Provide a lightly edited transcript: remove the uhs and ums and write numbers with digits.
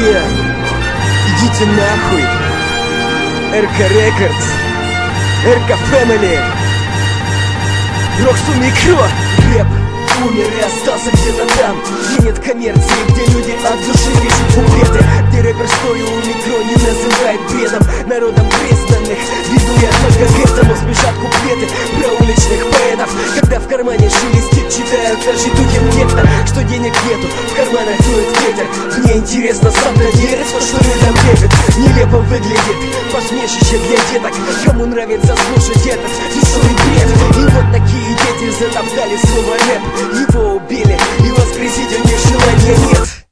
Идите нахуй. РК Рекордс, РК Фэмили, Роксу Микро. Рэп умер и остался где-то там, где нет коммерции, где люди от души пишут куплеты, где рэпер стоя у микро не называет бредом. Народом признанных веду я только к этому. Спешат куплеты про уличных поэтов, когда в кармане шелестит, читают даже духи некто, что денег нету, в карманах дует ветер. Мне интересно, сам доверит, что рядом лепит. Нелепо выглядит посмешище для деток, кому нравится слушать этот веселый бред. И вот такие дети затоптали слово рэп.